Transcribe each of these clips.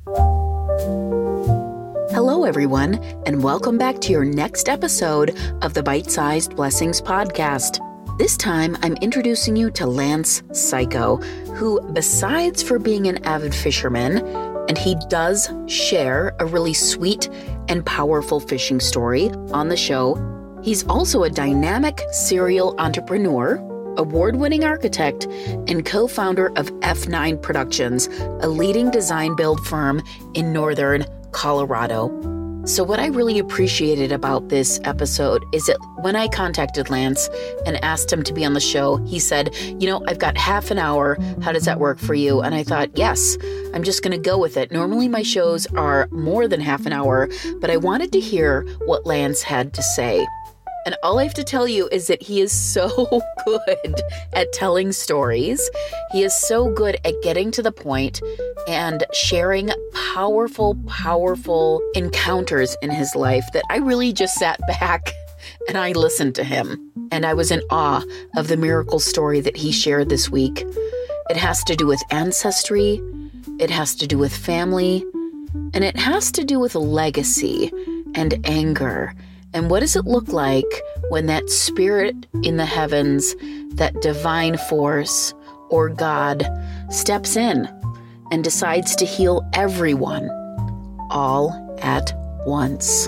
Hello, everyone, and welcome back to your next episode of the Bite-Sized Blessings podcast. This time, I'm introducing you to Lance Psycho, who, besides for being an avid fisherman, and he does share a really sweet and powerful fishing story on the show, he's also a dynamic serial entrepreneur, award-winning architect, and co-founder of F9 Productions, a leading design build firm in northern Colorado. So what I really appreciated about this episode is that when I contacted Lance and asked him to be on the show, he said, I've got half an hour. How does that work for you? And I thought, yes, I'm just going to go with it. Normally my shows are more than half an hour, but I wanted to hear what Lance had to say. And all I have to tell you is that he is so good at telling stories. He is so good at getting to the point and sharing powerful, powerful encounters in his life that I really just sat back and I listened to him. And I was in awe of the miracle story that he shared this week. It has to do with ancestry. It has to do with family. And it has to do with legacy and anger. And what does it look like when that spirit in the heavens, that divine force or God, steps in and decides to heal everyone all at once?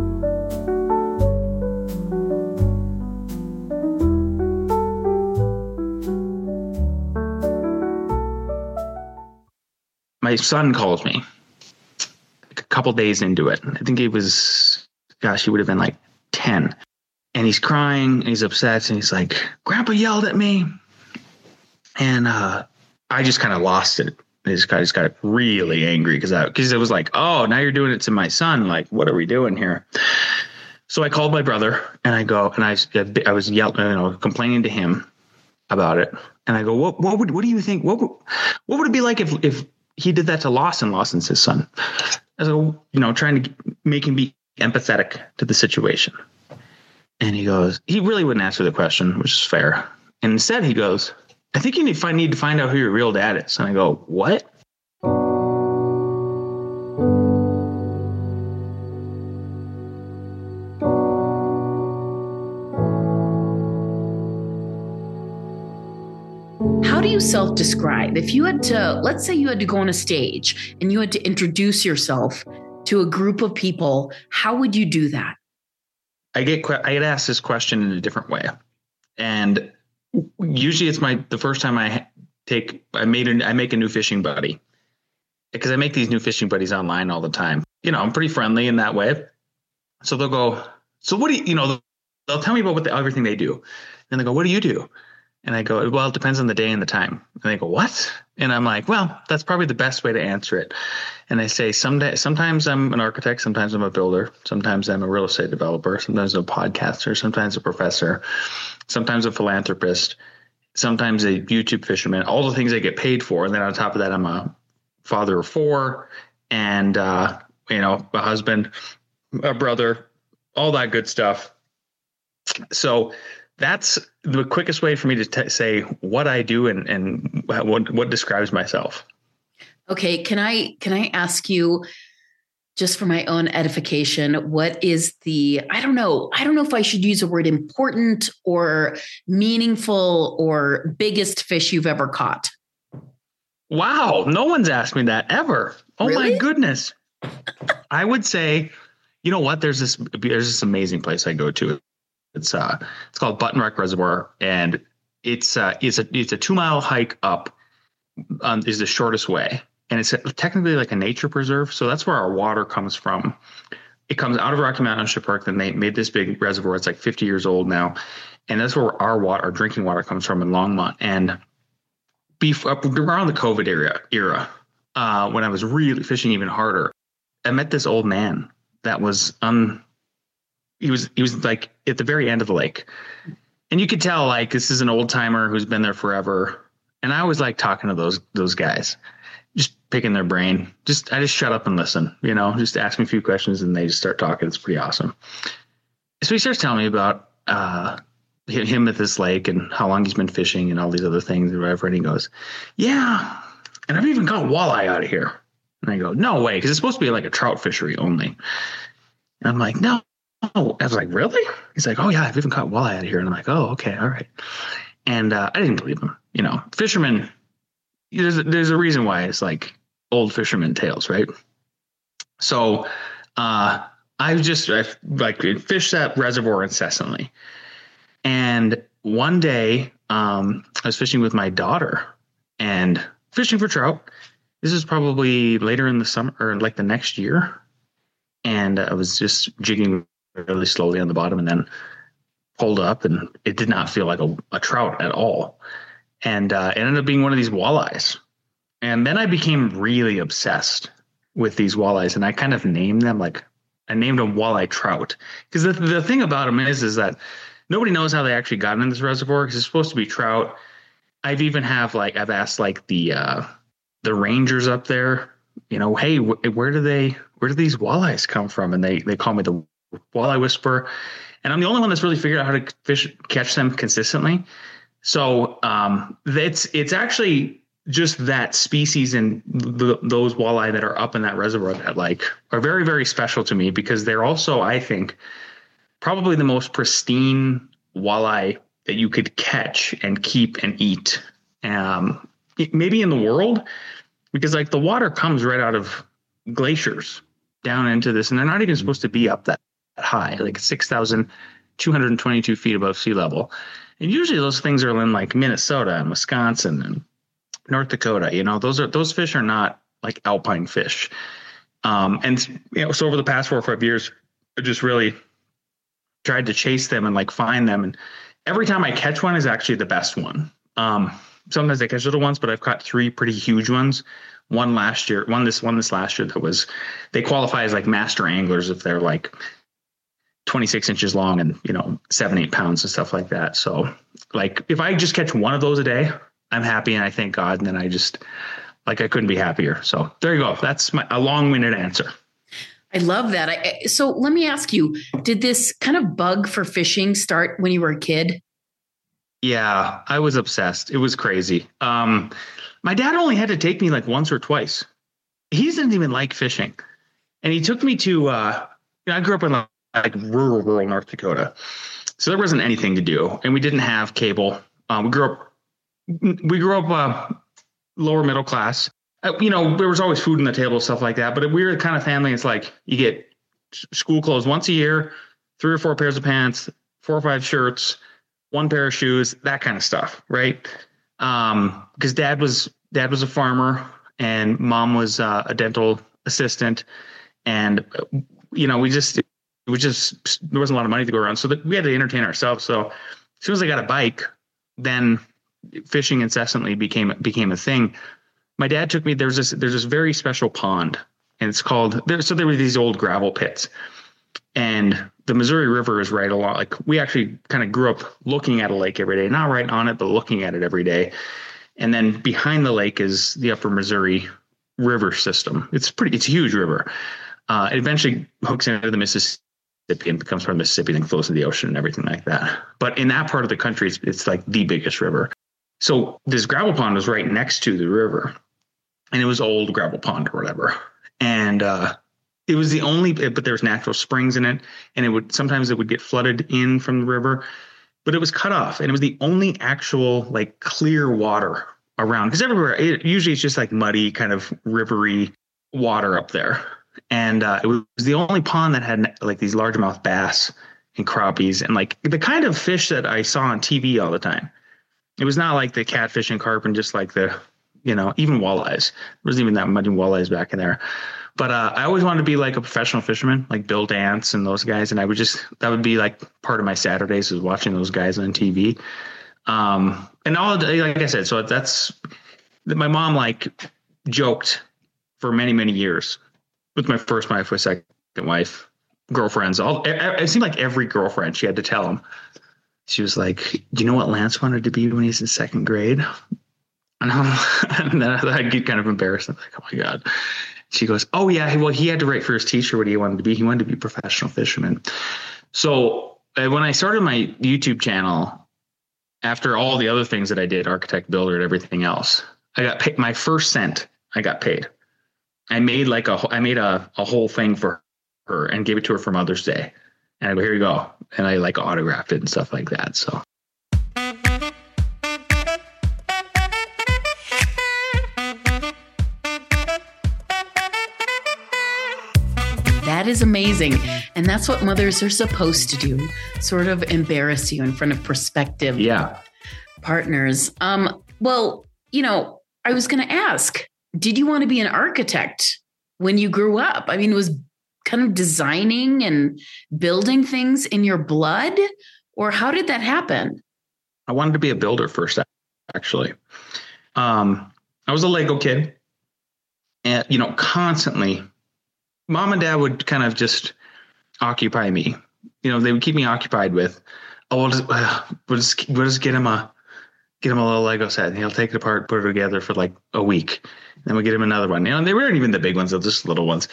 My son calls me a couple days into it. I think he would have been like 10. And he's crying, and he's upset, and he's like, Grandpa yelled at me. And I just kind of lost it. I just got really angry because it was like, oh, now you're doing it to my son. Like, what are we doing here? So I called my brother, and I go, and I was yelling, complaining to him about it. And I go, what do you think? What would it be like if he did that to Lawson? Lawson's his son. As trying to make him be empathetic to the situation. And he really wouldn't answer the question, which is fair. And instead he goes, I think you need to find out who your real dad is. And I go, what? How do you self-describe? If you had to, let's say you had to go on a stage and you had to introduce yourself to a group of people, how would you do that? I get asked this question in a different way. And usually it's the first time I make a new fishing buddy, because I make these new fishing buddies online all the time. I'm pretty friendly in that way. So they'll go, so what do you, they'll tell me about everything they do. And they go, what do you do? And I go, well, it depends on the day and the time. And they go, what? And I'm like, well, that's probably the best way to answer it. And I say, sometimes I'm an architect, sometimes I'm a builder, sometimes I'm a real estate developer, sometimes I'm a podcaster, sometimes a professor, sometimes a philanthropist, sometimes a YouTube fisherman, all the things I get paid for. And then on top of that, I'm a father of 4 and, a husband, a brother, all that good stuff. So that's the quickest way for me to say what I do and what describes myself. Okay. Can I ask you, just for my own edification, what is I don't know if I should use the word important or meaningful or biggest fish you've ever caught? Wow. No one's asked me that ever. Oh, really? My goodness. I would say, you know what? There's this amazing place I go to. It's called Buttonrock Reservoir, and it's a 2-mile hike up is the shortest way. And it's technically like a nature preserve. So that's where our water comes from. It comes out of Rocky Mountain National Park. Then they made this big reservoir. It's like 50 years old now. And that's where our drinking water comes from in Longmont. And around the COVID era, when I was really fishing even harder, I met this old man that was he was like at the very end of the lake. And you could tell like this is an old timer who's been there forever. And I always like talking to those guys, just picking their brain. I just shut up and listen, just ask me a few questions and they just start talking. It's pretty awesome. So he starts telling me about him at this lake and how long he's been fishing and all these other things or whatever. And he goes, yeah. And I've even caught walleye out of here. And I go, no way. Cause it's supposed to be like a trout fishery only. And I'm like, no. I was like, really? He's like, oh yeah, I've even caught walleye out of here. And I'm like, oh, okay. All right. And I didn't believe him. You know, fishermen, there's a reason why it's like old fisherman tales, right? So I fished that reservoir incessantly. And one day I was fishing with my daughter and fishing for trout. This is probably later in the summer or like the next year. And I was just jigging really slowly on the bottom and then pulled up, and it did not feel like a trout at all. And it ended up being one of these walleyes. And then I became really obsessed with these walleyes, and I kind of named them I named them walleye trout. Because the thing about them is that nobody knows how they actually got in this reservoir, because it's supposed to be trout. I've asked the rangers up there, you know, hey, where do these walleyes come from? And they call me the walleye whisperer. And I'm the only one that's really figured out how to catch them consistently. So it's actually just that species and those walleye that are up in that reservoir that are very, very special to me, because they're also, I think, probably the most pristine walleye that you could catch and keep and eat, maybe in the world, because the water comes right out of glaciers down into this, and they're not even supposed to be up that high, 6,222 feet above sea level. And usually those things are in Minnesota and Wisconsin and North Dakota. You know, those fish are not like alpine fish. And you know, so over the past 4 or 5 years, I just really tried to chase them and find them. And every time I catch one is actually the best one. Sometimes I catch little ones, but I've caught 3 pretty huge ones. One last year, this last year they qualify as master anglers if they're 26 inches long and, you know, 7-8 pounds and stuff like that. So if I just catch one of those a day, I'm happy, and I thank God. And then I just I couldn't be happier. So there you go. That's a long-winded answer. I love that. So let me ask you, did this kind of bug for fishing start when you were a kid? Yeah, I was obsessed. It was crazy. My dad only had to take me once or twice. He didn't even like fishing. And he took me to, I grew up in rural North Dakota. So there wasn't anything to do, and we didn't have cable. We grew up lower middle class. You know, there was always food on the table, stuff like that. But we were the kind of family. It's you get school clothes once a year, 3 or 4 pairs of pants, 4 or 5 shirts, 1 pair of shoes, that kind of stuff, right? Because dad was a farmer and mom was a dental assistant, and you know, there wasn't a lot of money to go around, so we had to entertain ourselves. So as soon as I got a bike, then fishing incessantly became a thing. My dad took me. There's this very special pond, and it's called there. So there were these old gravel pits, and the Missouri River is right along. We actually kind of grew up looking at a lake every day, not right on it, but looking at it every day. And then behind the lake is the Upper Missouri River system. It's a huge river. It eventually hooks into the Mississippi and becomes part of Mississippi and flows to the ocean and everything like that. But in that part of the country, it's the biggest river. So this gravel pond was right next to the river, and it was old gravel pond or whatever. And it was the only, but there's natural springs in it, and sometimes it would get flooded in from the river, but it was cut off, and it was the only actual clear water around, because everywhere usually it's just muddy kind of rivery water up there. And it was the only pond that had these largemouth bass and crappies and the kind of fish that I saw on TV all the time. It was not like the catfish and carp and just the, you know, even walleyes. There wasn't even that many walleyes back in there. But I always wanted to be a professional fisherman, like Bill Dance and those guys. And that would be part of my Saturdays, is watching those guys on TV. And all, like I said, so that's, my mom joked for many, many years with my first wife, my second wife, girlfriends. It seemed like every girlfriend she had to tell them. She was like, "Do you know what Lance wanted to be when he's in 2nd grade?" And then I'd get kind of embarrassed. I'm like, "Oh my God." She goes, "Oh yeah, well, he had to write for his teacher what he wanted to be. He wanted to be a professional fisherman." So when I started my YouTube channel, after all the other things that I did, architect, builder, and everything else, I got paid. My first cent, I got paid. I made a whole thing for her and gave it to her for Mother's Day. And I go, here you go. And I like autographed it and stuff like that. So. That is amazing. And that's what mothers are supposed to do, sort of embarrass you in front of prospective partners. Well, I was going to ask, did you want to be an architect when you grew up? I mean, was kind of designing and building things in your blood, or how did that happen? I wanted to be a builder first, actually. I was a Lego kid, and, constantly Mom and Dad would kind of just occupy me. They would keep me occupied with, we'll just get him a little Lego set, and he'll take it apart, put it together for like a week. Then we'll get him another one. They weren't even the big ones, they're just little ones.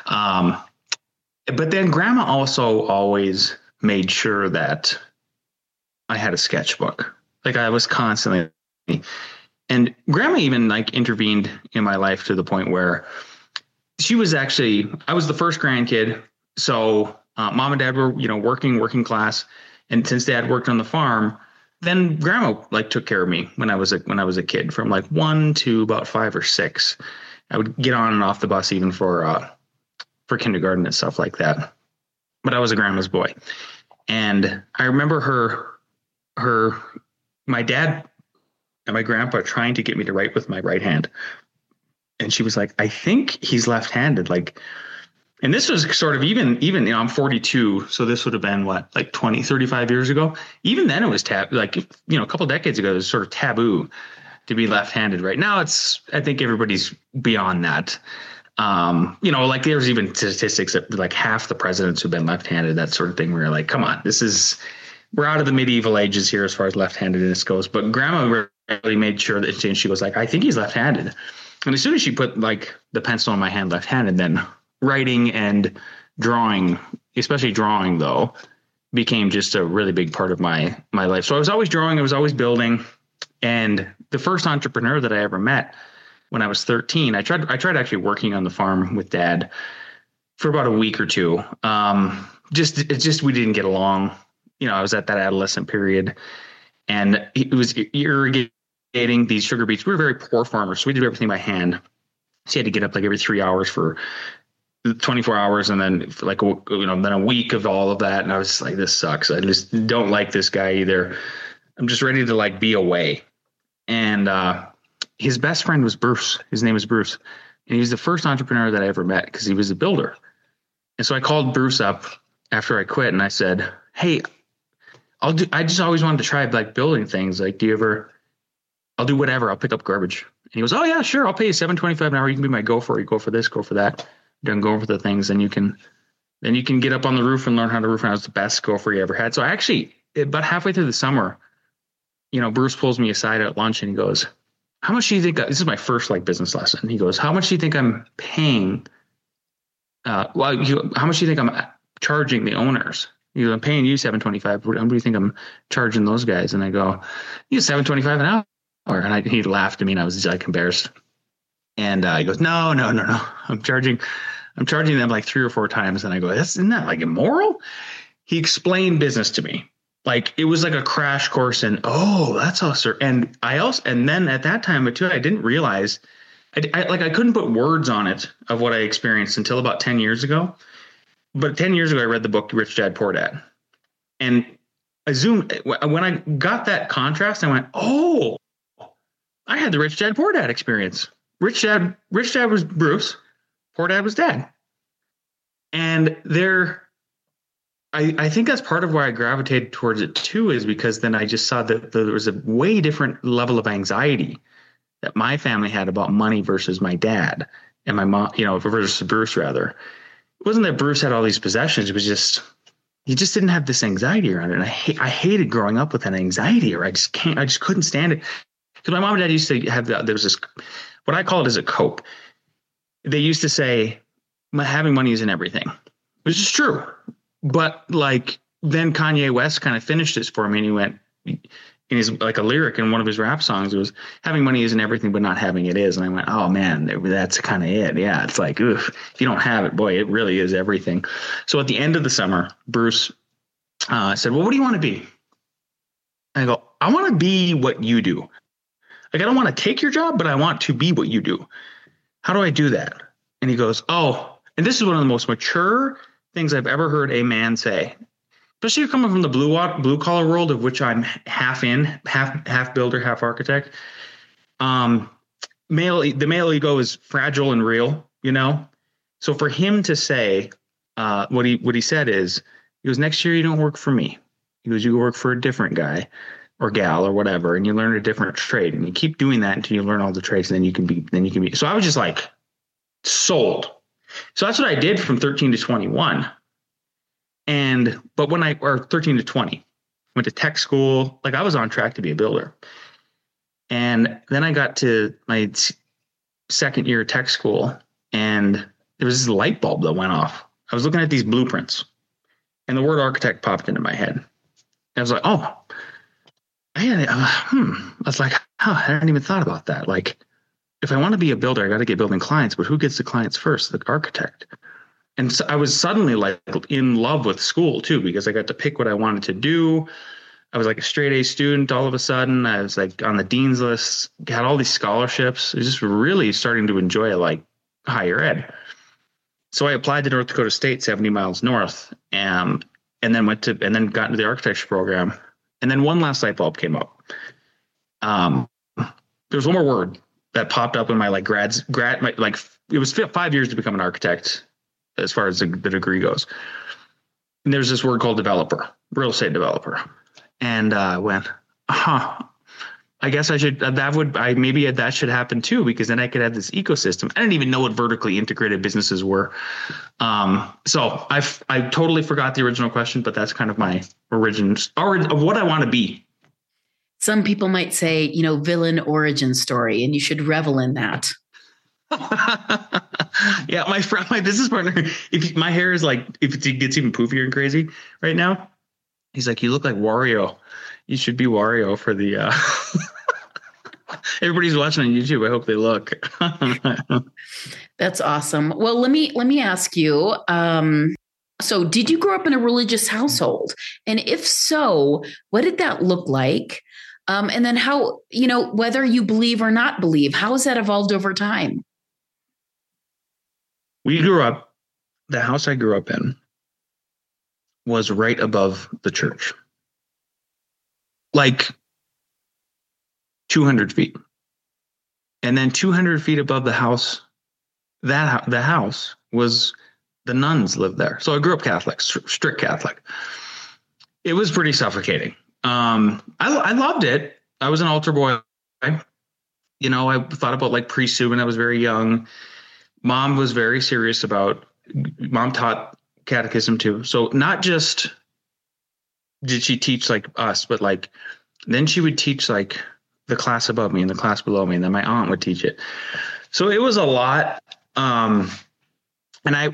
But then Grandma also always made sure that I had a sketchbook. Like I was constantly, and Grandma even like intervened in my life to the point where I was the first grandkid. So Mom and Dad were, working class. And since Dad worked on the farm, then Grandma like took care of me when I was a kid, from like 1 to about 5 or 6. I would get on and off the bus even for kindergarten and stuff like that. But I was a grandma's boy. And I remember my dad and my grandpa trying to get me to write with my right hand. And she was like, I think he's left-handed. Like, and this was sort of even, I'm 42. So this would have been like 20, 35 years ago. Even then it was a couple decades ago, it was sort of taboo to be left-handed. Right now I think everybody's beyond that. Like there's even statistics that like half the presidents who've been left-handed, that sort of thing, where you're like, come on, we're out of the medieval ages here as far as left-handedness goes. But Grandma really made sure that she was like, I think he's left-handed. And as soon as she put like the pencil in my hand left-handed, then writing and drawing, especially drawing though, became just a really big part of my life. So I was always drawing, I was always building. And the first entrepreneur that I ever met when I was 13, I tried actually working on the farm with Dad for about a week or two. Just we didn't get along. I was at that adolescent period, and it was irrigating these sugar beets. We were very poor farmers, so we did everything by hand. So you had to get up like every 3 hours for 24 hours, and then for like then a week of all of that. And I was like, this sucks. I just don't like this guy either. I'm just ready to like be away. And his best friend was Bruce. His name is Bruce, and he was the first entrepreneur that I ever met because he was a builder. And so I called Bruce up after I quit, and I said, hey, I just always wanted to try like building things. Like, I'll do whatever. I'll pick up garbage. And he goes, oh yeah, sure. I'll pay you $7.25 an hour. You can be my gopher. You go for this, go for that. Don't go over the things. And you can get up on the roof and learn how to roof. And I was the best gopher you ever had. So I actually, about halfway through the summer, Bruce pulls me aside at lunch and he goes, how much do you think, this is my first like business lesson. He goes, how much do you think I'm paying? How much do you think I'm charging the owners? I'm paying you $7.25. What do you think I'm charging those guys? And I go, $7.25 an hour. And he laughed at me, and I was like embarrassed. And he goes, no. I'm charging them like 3 or 4 times. And I go, isn't that like immoral? He explained business to me. Like it was like a crash course in, that's all, sir. And then at that time too, I didn't realize I couldn't put words on it of what I experienced until about 10 years ago. But 10 years ago, I read the book Rich Dad Poor Dad. And when I got that contrast, I went, I had the Rich Dad Poor Dad experience. Rich Dad was Bruce, Poor Dad was Dad. And I think that's part of why I gravitated towards it too, is because then I just saw that there was a way different level of anxiety that my family had about money versus my dad and my mom, versus Bruce rather. It wasn't that Bruce had all these possessions. It was just, he just didn't have this anxiety around it. And I hated growing up with that anxiety, or I just couldn't stand it. Because my mom and dad used to have there was this, what I call it as a cope. They used to say, having money isn't everything, which is true. But like then Kanye West kind of finished this for me, and he went, in his like a lyric in one of his rap songs. It was having money isn't everything, but not having it is. And I went, oh man, that's kind of it. Yeah, it's like, oof, if you don't have it, boy, it really is everything. So at the end of the summer, Bruce said, well, what do you want to be? I go, I want to be what you do. Like, I don't want to take your job, but I want to be what you do. How do I do that? And he goes, oh, and this is one of the most mature things I've ever heard a man say, especially coming from the blue collar world, of which I'm half builder, half architect. The male ego is fragile and real, you know? So for him to say, what he said is, he goes, next year you don't work for me. He goes, you work for a different guy or gal or whatever, and you learn a different trade, and you keep doing that until you learn all the trades, and then you can be. So I was just like sold. So that's what I did from 13 to 21. But when or 13 to 20, went to tech school, like I was on track to be a builder. And then I got to my second year of tech school, and there was this light bulb that went off. I was looking at these blueprints, and the word architect popped into my head. And I was like, oh, I was like, oh, I hadn't even thought about that. Like, if I want to be a builder, I got to get building clients, but who gets the clients first? The architect. And so I was suddenly like in love with school too, because I got to pick what I wanted to do. I was like a straight A student all of a sudden. I was like on the dean's list, had all these scholarships. I was just really starting to enjoy like higher ed. So I applied to North Dakota State, 70 miles north, and then got into the architecture program. And then one last light bulb came up. There was one more word that popped up in my like it was 5 years to become an architect as far as the degree goes. And there's this word called developer, real estate developer. And I went, I guess I should, that should happen too, because then I could have this ecosystem. I didn't even know what vertically integrated businesses were. So I totally forgot the original question, but that's kind of my origin of what I want to be. Some people might say, villain origin story, and you should revel in that. Yeah, my business partner, if my hair is like, if it gets even poofier and crazy right now, he's like, you look like Wario. You should be Wario for the everybody's watching on YouTube. I hope they look. That's awesome. Well, let me ask you, so did you grow up in a religious household? And if so, what did that look like? And then how, whether you believe or not believe, how has that evolved over time? The house I grew up in was right above the church, like 200 feet. And then 200 feet above the house, the house was, the nuns lived there. So I grew up Catholic, strict Catholic. It was pretty suffocating. I loved it. I was an altar boy. I thought about like priesthood when I was very young. Mom was very serious mom taught catechism too. So not just did she teach like us, but like, then she would teach like the class above me and the class below me. And then my aunt would teach it. So it was a lot. And I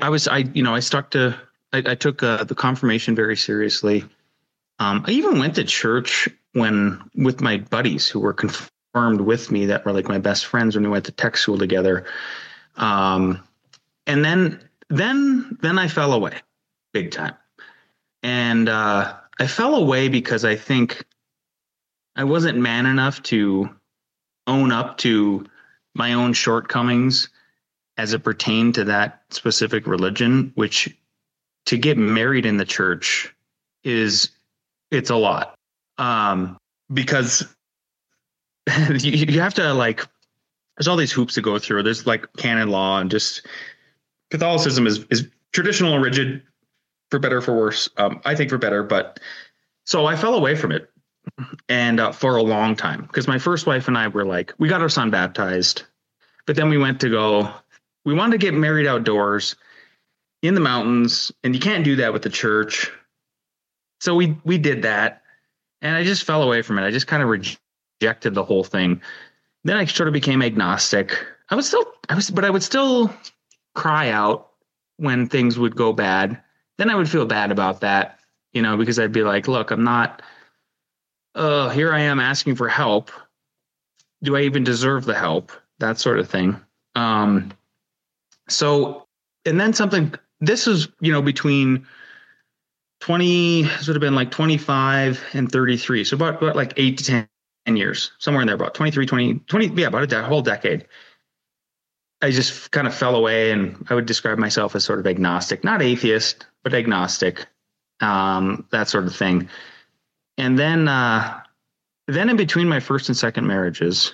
took the confirmation very seriously. I even went to church with my buddies who were confirmed with me, that were like my best friends when we went to tech school together. And then I fell away big time. And I fell away because I think I wasn't man enough to own up to my own shortcomings as it pertained to that specific religion, which to get married in the church it's a lot. Because you have to like, there's all these hoops to go through. There's like canon law, and just Catholicism is traditional and rigid, for better or for worse. I think for better, but so I fell away from it. And for a long time, because my first wife and I were like, we got our son baptized, but then we wanted to get married outdoors in the mountains, and you can't do that with the church. So we did that, and I just fell away from it. I just kind of rejected the whole thing. Then I sort of became agnostic. I would still cry out when things would go bad. Then I would feel bad about that, because I'd be like, look, I'm not here I am asking for help. Do I even deserve the help? That sort of thing. Um, so, and then something, this is, between 20, this would have been like 25 and 33. So about like 8 to 10 years, somewhere in there, about 23, 20, yeah, about a whole decade. I just kind of fell away, and I would describe myself as sort of agnostic, not atheist, but agnostic, that sort of thing. And then in between my first and second marriages,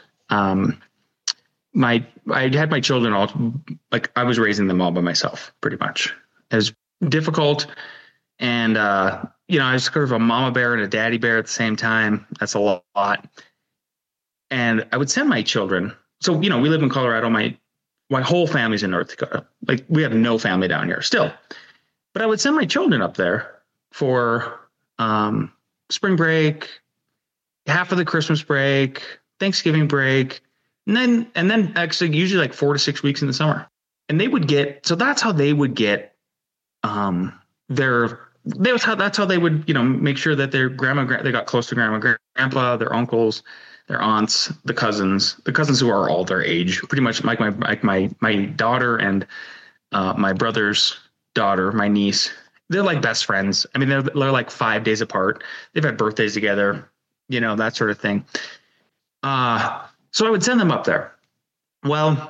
I had my children all, like I was raising them all by myself, pretty much. It was difficult. And, I was sort of a mama bear and a daddy bear at the same time. That's a lot. And I would send my children. So, we live in Colorado. My whole family's in North Dakota. Like, we have no family down here still. But I would send my children up there for spring break, half of the Christmas break, Thanksgiving break, and then actually usually like 4 to 6 weeks in the summer. And they would get, so that's how they would get that's how they would, make sure that their they got close to grandma, grandpa, their uncles, their aunts, the cousins who are all their age, pretty much like my daughter and my brother's daughter, my niece. They're like best friends. I mean, they're like 5 days apart. They've had birthdays together, that sort of thing. So I would send them up there. Well,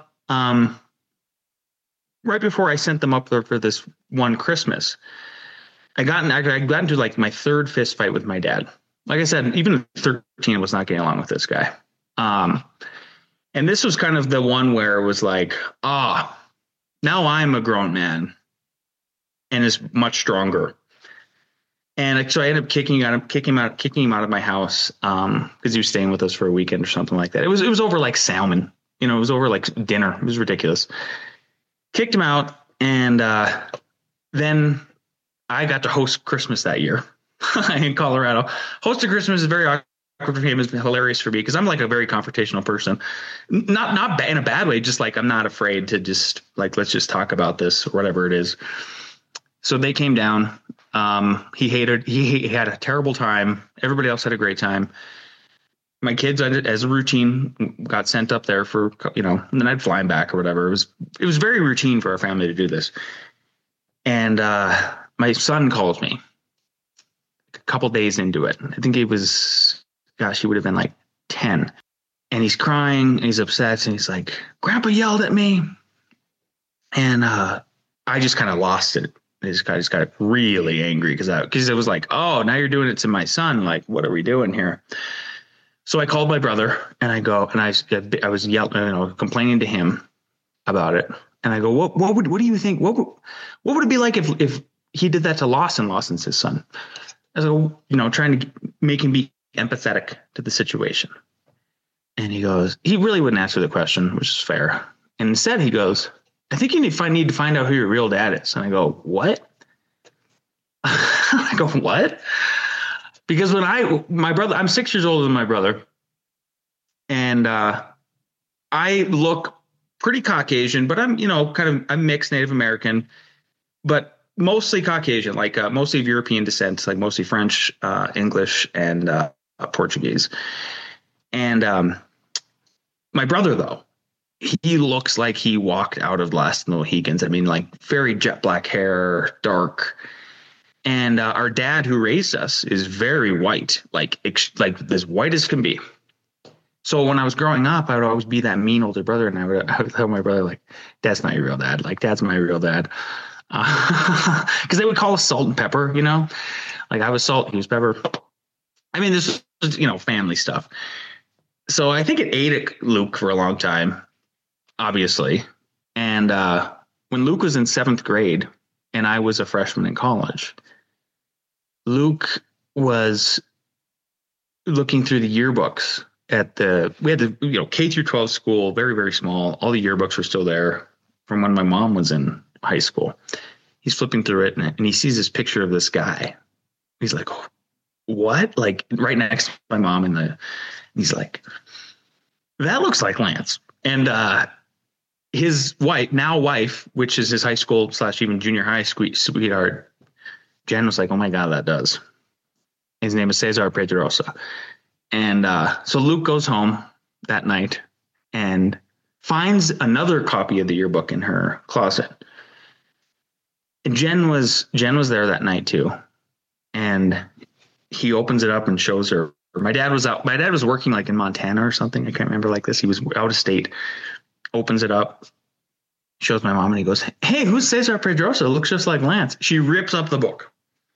right before I sent them up there for this one Christmas, I got into like my third fist fight with my dad. Like I said, even at 13, I was not getting along with this guy. And this was kind of the one where it was like, now I'm a grown man and is much stronger. And so I ended up kicking him out of my house because he was staying with us for a weekend or something like that. It was over like salmon, it was over like dinner. It was ridiculous. Kicked him out, and then I got to host Christmas that year in Colorado. Hosting Christmas is very awkward for him. It's been hilarious for me because I'm like a very confrontational person, not in a bad way. Just like I'm not afraid to just like let's just talk about this or whatever it is. So they came down. He had a terrible time. Everybody else had a great time. My kids, as a routine, got sent up there for, and then I'd fly them back or whatever. It was very routine for our family to do this. And my son calls me a couple days into it. I think he would have been like 10. And he's crying and he's upset and he's like, Grandpa yelled at me. And I just kind of lost it. I just got really angry because it was like, oh, now you're doing it to my son. Like, what are we doing here? So I called my brother and I go, and I was yelling, complaining to him about it. And I go, what do you think? What would it be like if he did that to Lawson? Lawson's his son. As trying to make him be empathetic to the situation. And he goes, he really wouldn't answer the question, which is fair. And instead he goes, I think you need to find out who your real dad is. And I go, what? I go, what? Because my brother, I'm 6 years older than my brother. And I look pretty Caucasian, but I'm, I'm mixed Native American, but mostly Caucasian, like mostly of European descent, like mostly French, English, and Portuguese. And my brother, though, he looks like he walked out of Last of the Mohicans. I mean, like very jet black hair, dark. And our dad, who raised us, is very white, like as white as can be. So when I was growing up, I would always be that mean older brother, and I would tell my brother, like, "Dad's not your real dad. Like, Dad's my real dad," because they would call us Salt and Pepper. Like I was salt, he was pepper. I mean, this was family stuff. So I think it ate at Luke for a long time, obviously. And when Luke was in 7th grade, and I was a freshman in college, Luke was looking through the yearbooks we had the K through 12 school, very, very small. All the yearbooks were still there from when my mom was in high school. He's flipping through it and he sees this picture of this guy. He's like, oh, what? Like right next to my mom he's like, that looks like Lance. And his wife, which is his high school / even junior high sweetheart, Jen, was like, oh my God, that does. His name is Cesar Pedrosa. And so Luke goes home that night and finds another copy of the yearbook in her closet. And Jen was there that night too. And he opens it up and shows her. My dad was out. My dad was working like in Montana or something. I can't remember like this. He was out of state. Opens it up, shows my mom, and he goes, "Hey, who's Cesar Pedrosa? It looks just like Lance." She rips up the book.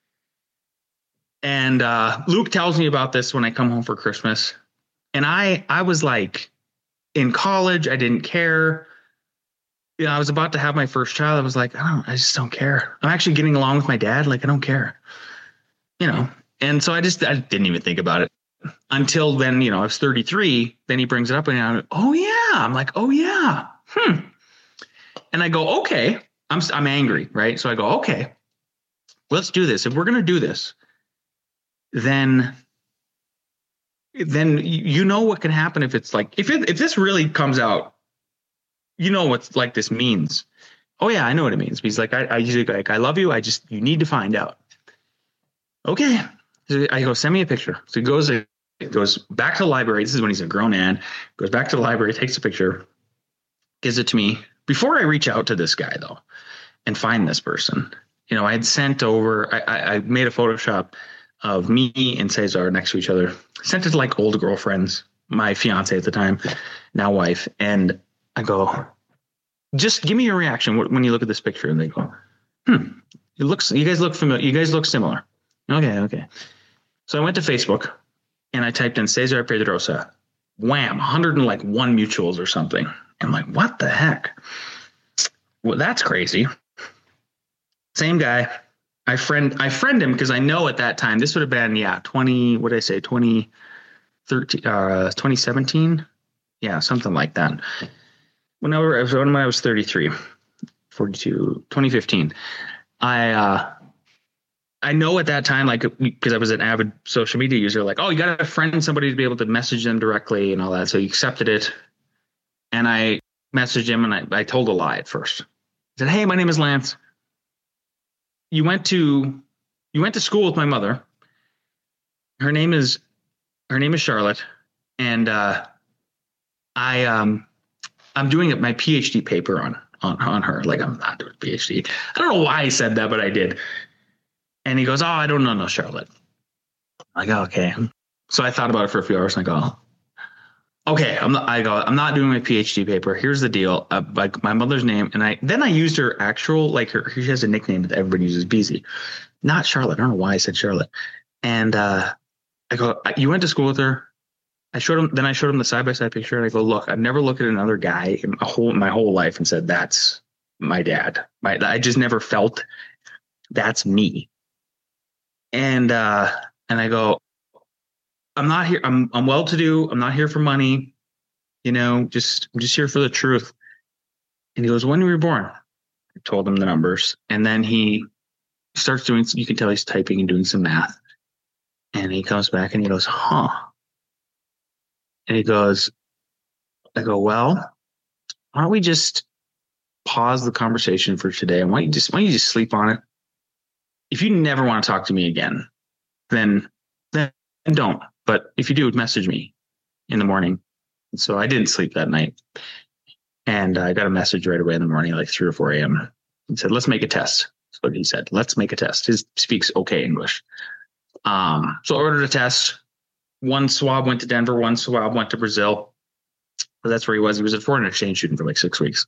And Luke tells me about this when I come home for Christmas. And I was like in college. I didn't care. You know, I was about to have my first child. I was like, I just don't care. I'm actually getting along with my dad. Like, I don't care. You know, and so I didn't even think about it until then. You know, I was 33. Then he brings it up and I'm, oh yeah. I'm like, oh yeah. And I go, okay. I'm angry, right? So I go, okay, let's do this. If we're gonna do this, then you know what can happen if it's like if this really comes out, you know what like this means. Oh yeah, I know what it means. He's like, I usually like, I love you. You need to find out. Okay. I go, send me a picture. So he goes back to the library. This is when he's a grown man. Goes back to the library, takes a picture, gives it to me. Before I reach out to this guy though, and find this person, you know, I had sent over. I made a Photoshop of me and Cesar next to each other. Sent it to like old girlfriends, my fiance at the time, now wife, and I go, just give me your reaction when you look at this picture. And they go, you guys look familiar. You guys look similar. Okay. So I went to Facebook and I typed in Cesar Pedrosa. Wham, 101 mutuals or something. I'm like, what the heck? Well, that's crazy. Same guy. I friend him because I know at that time, this would have been, 2013, 2017. Yeah, something like that. When I was 33, 42, 2015, I know at that time, like, because I was an avid social media user, like, oh, you got to friend somebody to be able to message them directly and all that. So he accepted it. And I messaged him and I told a lie at first. I said, hey, my name is Lance. You went to school with my mother. Her name is Charlotte. And I'm doing my PhD paper on her. Like, I'm not doing a PhD. I don't know why I said that, but I did. And he goes, oh, I don't know no Charlotte. I go, okay. So I thought about it for a few hours and I go, okay, I'm not doing my PhD paper. Here's the deal. Like my mother's name. And I used her actual, like she has a nickname that everybody uses, Beezy, not Charlotte. I don't know why I said Charlotte. And I go, you went to school with her. I showed him the side-by-side picture. And I go, look, I've never looked at another guy in my whole life and said, that's my dad. I just never felt that's me. And I go, I'm not here. I'm well-to-do. I'm not here for money. You know, I'm just here for the truth. And he goes, when were you born? I told him the numbers. And then he starts doing, you can tell he's typing and doing some math. And he comes back and he goes, huh. And he goes, I go, well, why don't we just pause the conversation for today? And why don't you just sleep on it? If you never want to talk to me again, then don't. But if you do, message me in the morning. And so I didn't sleep that night. And I got a message right away in the morning, like 3 or 4 a.m. He said, let's make a test. That's what he said. Let's make a test. He speaks okay English. So I ordered a test. One swab went to Denver. One swab went to Brazil. But that's where he was. He was at foreign exchange shooting for like 6 weeks.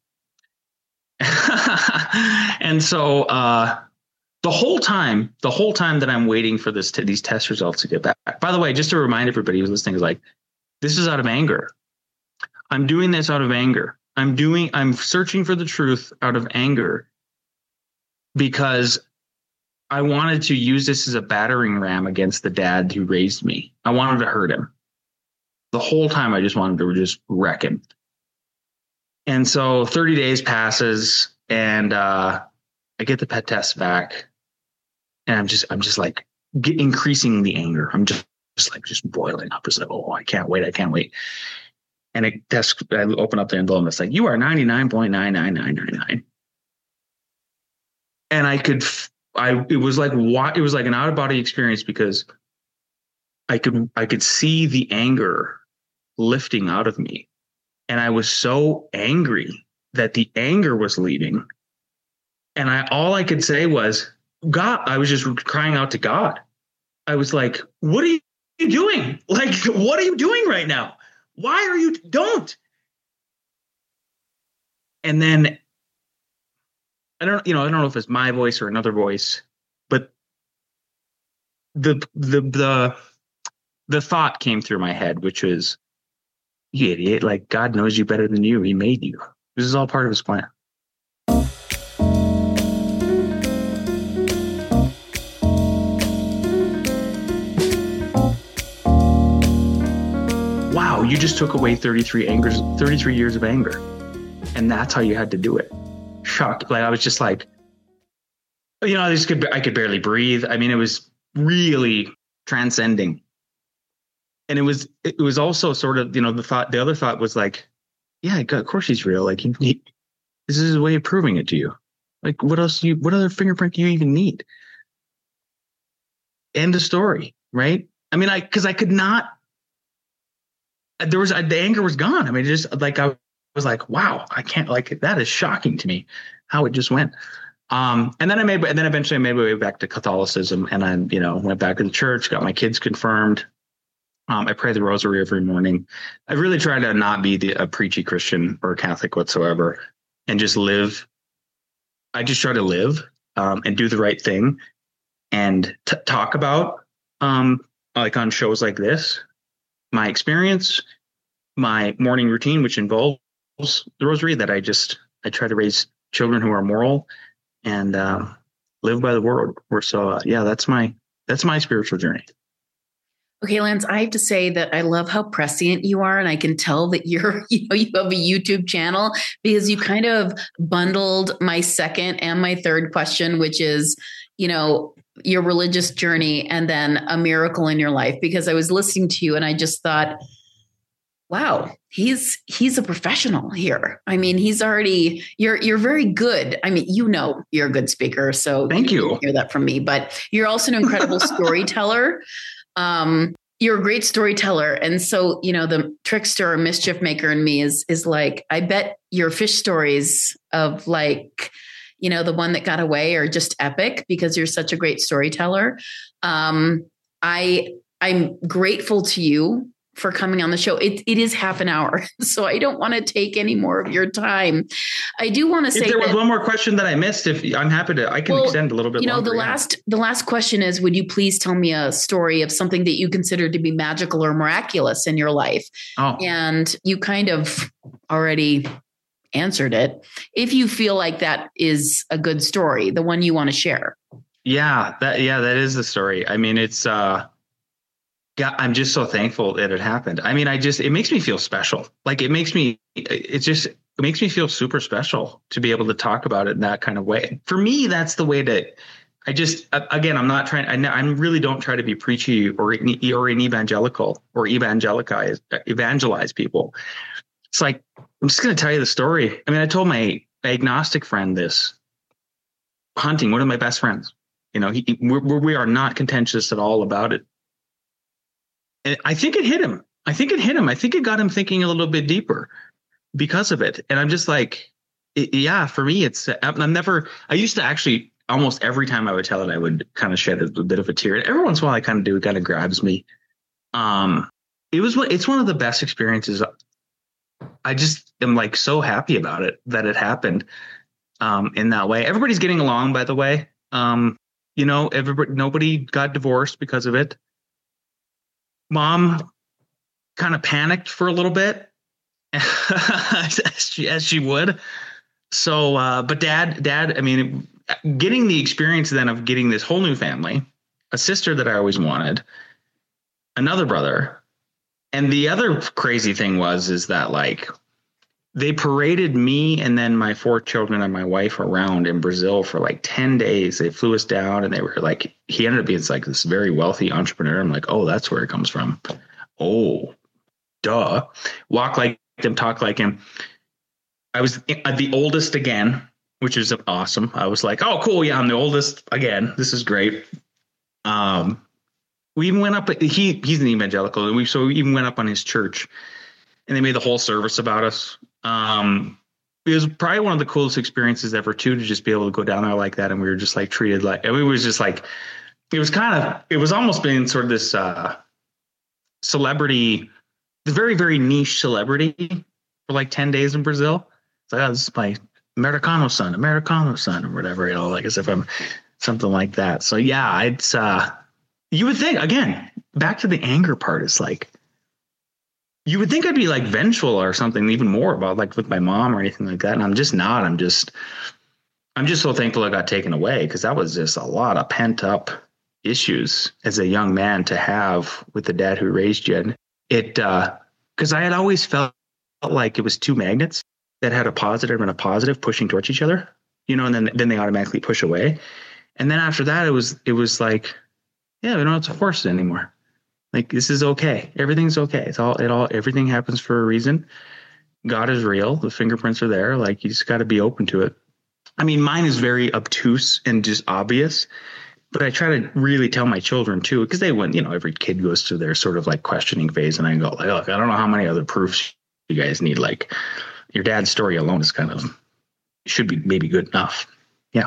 And so the whole time that I'm waiting for these test results to get back. By the way, just to remind everybody who's listening, is like, this is out of anger. I'm doing this out of anger. I'm searching for the truth out of anger because I wanted to use this as a battering ram against the dad who raised me. I wanted to hurt him. The whole time I just wanted to just wreck him. And so 30 days passes and I get the pet test back. And I'm just like increasing the anger. I'm just boiling up. It's like, oh, I can't wait. And I open up the envelope and it's like, you are 99.99999. And it was like an out of body experience because I could see the anger lifting out of me. And I was so angry that the anger was leaving. And all I could say was, God, I was just crying out to God. I was like, what are you doing? Like, what are you doing right now? Why are you, don't. And then I don't know if it's my voice or another voice, but the thought came through my head, which was, you idiot, like God knows you better than you. He made you. This is all part of his plan. Wow, you just took away 33 years of anger. And that's how you had to do it. Shocked. Like I was just like, I could barely breathe. I mean, it was really transcending. And it was also sort of, the other thought was like, yeah, of course he's real. Like this is his way of proving it to you. Like what other fingerprint do you even need? End of story. Right. I mean, because I could not, the anger was gone. I mean, just like, I was like, wow, I can't, like, that is shocking to me how it just went. And then eventually I made my way back to Catholicism, and I, went back to the church, got my kids confirmed. I pray the rosary every morning. I really try to not be a preachy Christian or Catholic whatsoever, and just live. I just try to live and do the right thing, and talk about like on shows like this, my experience, my morning routine, which involves the rosary, that I try to raise children who are moral and live by the word. So that's my spiritual journey. Okay, Lance, I have to say that I love how prescient you are. And I can tell that you have a YouTube channel, because you kind of bundled my second and my third question, which is, your religious journey and then a miracle in your life. Because I was listening to you and I just thought, wow, he's a professional here. I mean, you're very good. I mean, you're a good speaker. So thank you. Hear that from me, but you're also an incredible storyteller. You're a great storyteller. And so, the trickster or mischief maker in me is like, I bet your fish stories of like, the one that got away are just epic, because you're such a great storyteller. I'm grateful to you for coming on the show. It is half an hour, so I don't want to take any more of your time. I do want to say, if there was one more question that I missed, I'm happy to, I can extend a little bit longer. The last question is, would you please tell me a story of something that you consider to be magical or miraculous in your life? Oh. And you kind of already answered it. If you feel like that is a good story, the one you want to share. Yeah, that is the story. I mean, it's, I'm just so thankful that it happened. I mean, it makes me feel special. Like it makes me feel super special to be able to talk about it in that kind of way. For me, that's the way that again, I'm not trying, I really don't try to be preachy or an evangelical or evangelize people. It's like, I'm just going to tell you the story. I mean, I told my agnostic friend this, hunting, one of my best friends, we are not contentious at all about it. And I think it hit him. I think it got him thinking a little bit deeper because of it. And I'm just like, for me, I used to actually, almost every time I would tell it, I would kind of shed a bit of a tear. And every once in a while I kind of do, it kind of grabs me. It's one of the best experiences. I just am like so happy about it, that it happened in that way. Everybody's getting along, by the way. Nobody got divorced because of it. Mom kind of panicked for a little bit, as she would. So, but dad, I mean, getting the experience then of getting this whole new family, a sister that I always wanted, another brother. And the other crazy thing is that like they paraded me and then my 4 children and my wife around in Brazil for like 10 days. They flew us down, and they were like, he ended up being like this very wealthy entrepreneur. I'm like, oh, that's where it comes from. Oh, duh. Walk like him, talk like him. I was the oldest again, which is awesome. I was like, oh, cool. Yeah, I'm the oldest again. This is great. We even went up. He's an evangelical, and we even went up on his church, and they made the whole service about us. It was probably one of the coolest experiences ever too, to just be able to go down there like that, and we were just like treated like, and it was just like, it was almost being sort of this celebrity, the very, very niche celebrity for like 10 days in Brazil. It's like, oh, this is my Americano son, or whatever, like as if I'm something like that. So yeah, it's you would think, again, back to the anger part, is like, you would think I'd be like vengeful or something even more about like with my mom or anything like that. And I'm just not. I'm just so thankful I got taken away, because that was just a lot of pent up issues as a young man to have with the dad who raised you. It because I had always felt like it was two magnets that had a positive and a positive pushing towards each other, and then they automatically push away. And then after that, it was like, yeah, we don't have to force it anymore. Like, this is okay. Everything's okay. Everything happens for a reason. God is real. The fingerprints are there. Like, you just got to be open to it. I mean, mine is very obtuse and just obvious, but I try to really tell my children too, because they went, every kid goes through their sort of like questioning phase. And I go, like, look, I don't know how many other proofs you guys need. Like, your dad's story alone is should be maybe good enough. Yeah.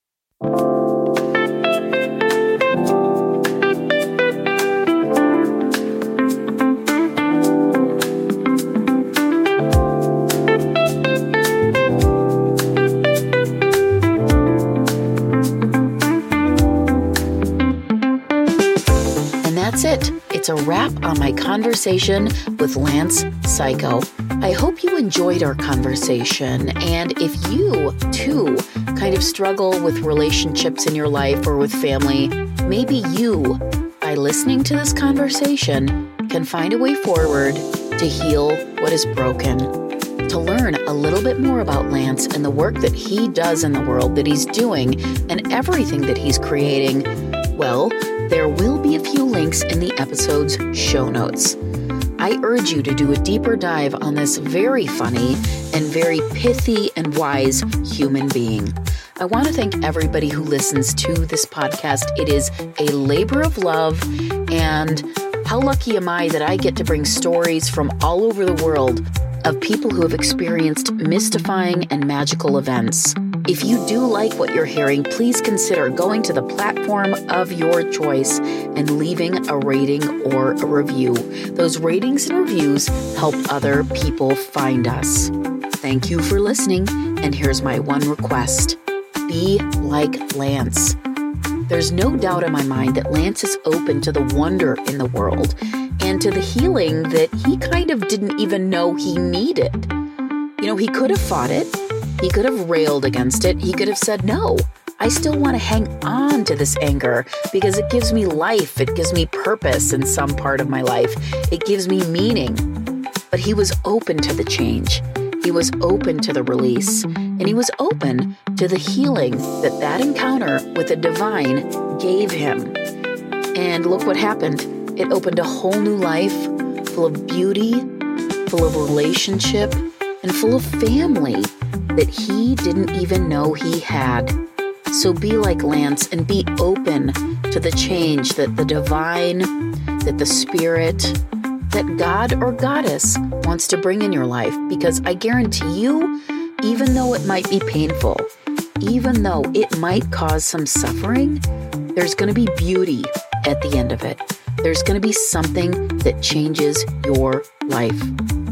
That's it. It's a wrap on my conversation with Lance Psycho. I hope you enjoyed our conversation, and if you, too, kind of struggle with relationships in your life or with family, maybe you, by listening to this conversation, can find a way forward to heal what is broken. To learn a little bit more about Lance and the work that he does in the world, that he's doing, and everything that he's creating, well, there will be a few links in the episode's show notes. I urge you to do a deeper dive on this very funny and very pithy and wise human being. I want to thank everybody who listens to this podcast. It is a labor of love, and how lucky am I that I get to bring stories from all over the world of people who have experienced mystifying and magical events. If you do like what you're hearing, please consider going to the platform of your choice and leaving a rating or a review. Those ratings and reviews help other people find us. Thank you for listening, and here's my one request. Be like Lance. There's no doubt in my mind that Lance is open to the wonder in the world and to the healing that he kind of didn't even know he needed. He could have fought it. He could have railed against it. He could have said, no, I still want to hang on to this anger because it gives me life. It gives me purpose in some part of my life. It gives me meaning. But he was open to the change. He was open to the release. And he was open to the healing that encounter with the divine gave him. And look what happened. It opened a whole new life full of beauty, full of relationship, and full of family that he didn't even know he had. So be like Lance and be open to the change that the divine, that the spirit, that God or goddess wants to bring in your life. Because I guarantee you, even though it might be painful, even though it might cause some suffering, there's going to be beauty at the end of it. There's going to be something that changes your life.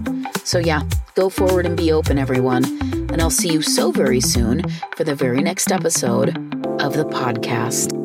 So yeah, go forward and be open, everyone. And I'll see you so very soon for the very next episode of the podcast.